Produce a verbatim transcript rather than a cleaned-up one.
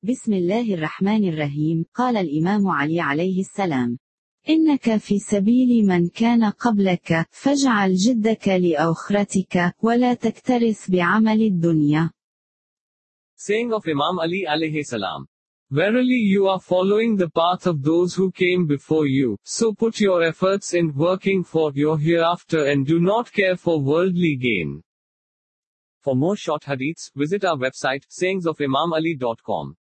بسم الله الرحمن الرحيم. قال الإمام علي عليه السلام: إنك في سبيل من كان قبلك، فاجعل جدك لآخرتك، ولا تكترث بعمل الدنيا. Saying of Imam Ali alayhi salam. Verily you are following the path of those who came before you, so put your efforts in working for your hereafter and do not care for worldly gain. For more short hadiths, visit our website sayings of imam ali dot com.